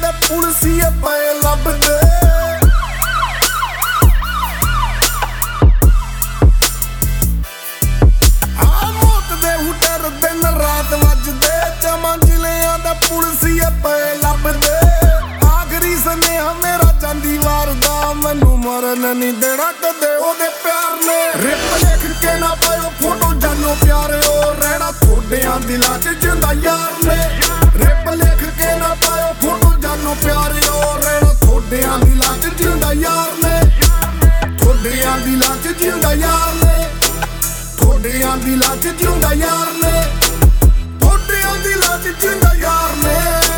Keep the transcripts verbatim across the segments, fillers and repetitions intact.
ਦੇ ਪੁਲਸੀਏ ਪਏ ਲੱਭਦੇ। ਆ ਮੌਤ ਦੇ ਹੁਟਰ ਦਿਨ ਰਾਤ ਵੱਜਦੇ, ਚਮਾਂ ਜ਼ਿਲ੍ਹਿਆਂ ਦੇ ਪੁਲਸੀਏ ਪਏ ਲੱਭਦੇ। ਆਖਰੀ ਸੁਨੇਹਾ ਮੇਰਾ ਜਾਂਦੀ ਵਾਰ ਦਾ, ਮੈਨੂੰ ਮਰਨ ਨਹੀਂ ਦੇਣਾ ਕਦੇ ਉਹਦੇ ਪਿਆਰ ਨੇ। ਰਿਪ ਲਿਖ ਕੇ ਨਾ ਪਾਇਓ ਫੋਟੋ ਜਾਨੋ ਪਿਆਰਿਓ, ਰਹਿਣਾ ਤੁਹਾਡਿਆਂ ਦਿਲਾਂ 'ਚ ਜਿੰਦਾ ਯਾਰ ਨੇ। ਰਿਪ ਲਿਖ ਕੇ ਨਾ ਪਾਇਓ ਫੋਟੋ ਜਾਨੋ ਪਿਆਰਿਓ, ਰਹਿਣਾ ਤੁਹਾਡਿਆਂ ਦਿਲਾਂ 'ਚ ਜਿੰਦਾ ਯਾਰ ਨੇ। ਤੁਹਾਡਿਆਂ ਦਿਲਾਂ 'ਚ ਜਿੰਦਾ ਯਾਰ ਨੇ, ਤੁਹਾਡਿਆਂ ਦਿਲਾਂ 'ਚ ਜਿੰਦਾ ਯਾਰ ਨੇ, ਤੁਹਾਡਿਆਂ ਦਿਲਾਂ 'ਚ ਜਿੰਦਾ ਯਾਰ ਨੇ।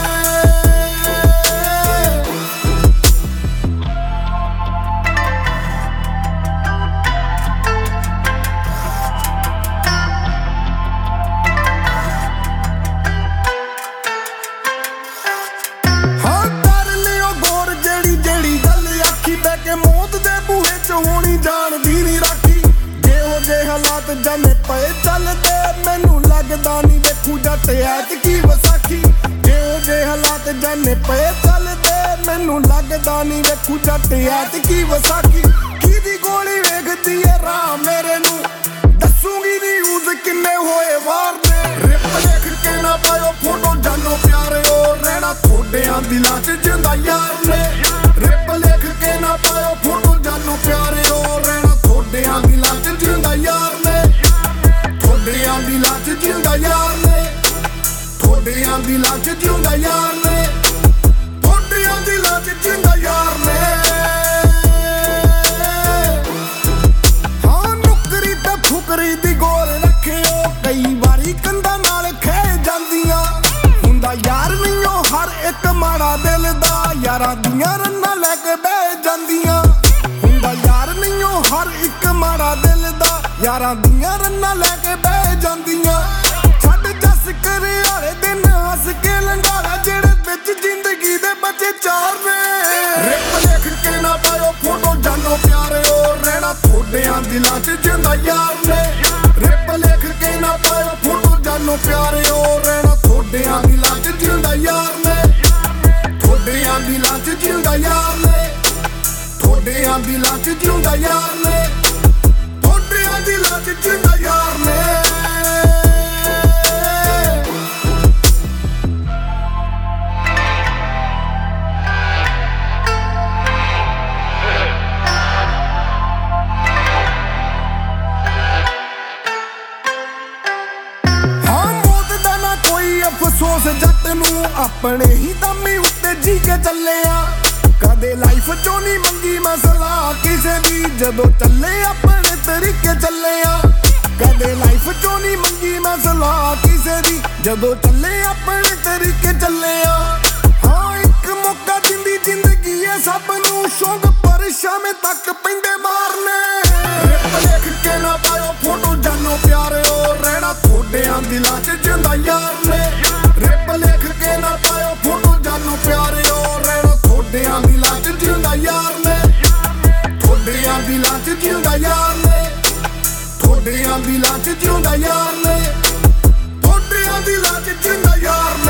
ਮੌਤ ਦੇ ਬੂਹੇ 'ਚ ਹੋਣੀ ਜਾਣਦੀ ਨੀ ਰਾਖੀ, ਜਿਹੋ ਜਿਹੇ ਹਾਲਾਤ ਜਾਨੇ ਪਏ ਚੱਲਦੇ, ਮੈਨੂੰ ਲੱਗਦਾ ਨੀ ਵੇਖੂ ਜੱਟ ਐਤਕੀ ਵਿਸਾਖੀ। ਜਿਹੋ ਜਿਹੇ ਹਾਲਾਤ ਜਾਨੇ ਪਏ ਚੱਲਦੇ, ਮੈਨੂੰ ਲੱਗਦਾ ਨੀ ਵੇਖੂ ਜੱਟ ਐਤਕੀ ਵਿਸਾਖੀ। ਕਿਹਦੀ ਗੋਲੀ ਵੇਖਦੀ ਏ ਰਾਹ ਮੇਰੇ ਨੂੰ, ਦੱਸੂਗੀ ਨਿਊਜ਼ ਕਿੰਨੇ ਹੋਏ ਵਾਰ ਨੇ। ਰਿਪ ਲਿਖ ਕੇ ਨਾ ਪਾਇਓ ਫੋਟੋ ਜਾਨੋ ਪਿਆਰਿਓ, ਰਹਿਣਾ ਤੁਹਾਡਿਆਂ ਦਿਲਾਂ 'ਚ ਜਿੰਦਾ ਯਾਰ ਨੇ। ਰਿਪ ਲਿਖ ਕੇ ਨਾ ਪਾਇਓ ਫੋਟੋ ਜਾਨੋ ਪਿਆਰਿਓ, ਰਹਿਣਾ ਤੁਹਾਡਿਆਂ ਦਿਲਾਂ 'ਚ ਜਿੰਦਾ ਯਾਰ ਨੇ। ਤੁਹਾਡਿਆਂ ਦਿਲਾਂ 'ਚ ਜਿੰਦਾ ਯਾਰ ਨੇ, ਤੁਹਾਡਿਆਂ ਦਿਲਾਂ 'ਚ ਜਿੰਦਾ ਯਾਰ ਨੇ, ਤੁਹਾਡਿਆਂ ਦਿਲਾਂ 'ਚ ਜਿੰਦਾ ਯਾਰ ਨੇ। ਹਾਂ ਨੁਕਰੀ ਤੇ ਫੁਕਰੀ ਦੀ ਗੋਲ ਰੱਖਿਓ, ਕਈ ਵਾਰੀ ਕੰਧਾਂ ਨਾਲ ਖਹਿ ਜਾਂਦੀਆਂ। ਹੁੰਦਾ ਯਾਰ ਨਹੀਂ ਉਹ ਹਰ ਇੱਕ ਮਾੜਾ ਦਿਲ ਦਾ, ਯਾਰਾਂ ਦੀਆਂ ਰੰਨਾਂ ਲੈ ਕੇ ਬਹਿ ਜਾਂਦੀਆਂ। ਹੁੰਦਾ ਯਾਰ ਨਹੀਂ ਉਹ ਹਰ ਇੱਕ ਮਾੜਾ ਦਿਲ ਦਾ, ਯਾਰਾਂ ਦੀਆਂ ਰੰਨਾਂ ਲੈ ਕੇ ਬਹਿ ਜਾਂਦੀਆਂ। ਛੱਡ ਜੱਸ ਕਰੇ ਵਾਲੇ ਦਿਨ ਹੱਸ ਕੇ ਲੰਘਾਲਾ, ਜਿਹੜੇ ਵਿੱਚ ਜ਼ਿੰਦਗੀ ਦੇ ਬਚੇ ਚਾਰ ਨੇ। ਰਿਪ ਲਿਖ ਕੇ ਨਾ ਪਾਇਓ ਫੋਟੋ ਜਾਨੋ ਪਿਆਰਿਓ, ਰਹਿਣਾ ਤੁਹਾਡਿਆਂ ਦਿਲਾਂ 'ਚ ਜਿੰਦਾ ਯਾਰ ਨੇ। ਰਿਪ ਲਿਖ ਕੇ ਨਾ ਪਾਇਓ ਫੋਟੋ ਜਾਨੋ ਪਿਆਰਿਓ, ਰਹਿਣਾ ਤੁਹਾਡਿਆਂ ਦਿਲਾਂ 'ਚ ਜਿੰਦਾ ਯਾਰ ਨੇ। ਤੁਹਾਡਿਆਂ ਦਿਲਾਂ 'ਚ ਜਿੰਦਾ ਯਾਰ ਨੇ, ਤੁਹਾਡਿਆਂ ਦਿਲਾਂ 'ਚ ਜਿੰਦਾ ਯਾਰ ਨੇ, ਤੁਹਾਡਿਆਂ ਦਿਲਾਂ 'ਚ ਜਿੰਦਾ ਯਾਰ ਨੇ। ਹਾਂ ਮੌਤ ਦਾ ਨਾ ਕੋਈ ਅਫਸੋਸ ਜੱਟ ਨੂੰ, ਆਪਣੇ ਹੀ ਦਮੀ ਉੱਤੇ ਜੀ ਕੇ ਚੱਲਿਆ। ਕਦੇ ਲਾਈਫ 'ਚੋਂ ਨੀ ਮੰਗੀ ਮਸਲਾ ਕਿਸੇ ਦੀ, ਜਦੋਂ ਚੱਲੇ ਆਪਣੇ ਤਰੀਕੇ ਚੱਲਿਆ। ਕਦੇ ਲਾਈਫ 'ਚੋਂ ਨੀ ਮੰਗੀ ਮਸਲਾ ਕਿਸੇ ਦੀ, ਜਦੋਂ ਚੱਲੇ ਆਪਣੇ ਤਰੀਕੇ ਚੱਲਿਆ। ਹਾਂ ਇੱਕ ਮੌਕਾ ਦਿੰਦੀ ਜ਼ਿੰਦਗੀ ਏ ਸਭ ਨੂੰ, ਸ਼ੌਂਕ ਪਰ ਸ਼ਾਮੇ ਤੱਕ ਪੈਂਦੇ ਮਾਰਨੇ। ਰਿਪ ਲਿਖ ਕੇ ਨਾ ਪਾਇਓ ਫੋਟੋ ਜਾਨੋ ਪਿਆਰਿਓ, ਰਹਿਣਾ ਤੁਹਾਡਿਆਂ ਦਿਲਾਂ 'ਚ ਜਿੰਦਾ ਯਾਰ ਨੇ। ਰਿਪ ਲਿਖ ਕੇ ਨਾ ਪਾਇਓ ਫੋਟੋ ਜਾਨੋ ਪਿਆਰਿਓ, ਰਹਿਣਾ ਤੁਹਾਡਿਆਂ ਦਿਲਾਂ 'ਚ ਜਿੰਦਾ ਯਾਰ ਨੇ। ਤੁਹਾਡਿਆਂ ਦਿਲਾਂ 'ਚ ਜਿੰਦਾ ਯਾਰ ਨੇ, ਤੁਹਾਡਿਆਂ ਦਿਲਾਂ 'ਚ ਜਿੰਦਾ ਯਾਰ ਨੇ, ਤੁਹਾਡਿਆਂ ਦਿਲਾਂ 'ਚ ਜਿੰਦਾ ਯਾਰ ਨੇ।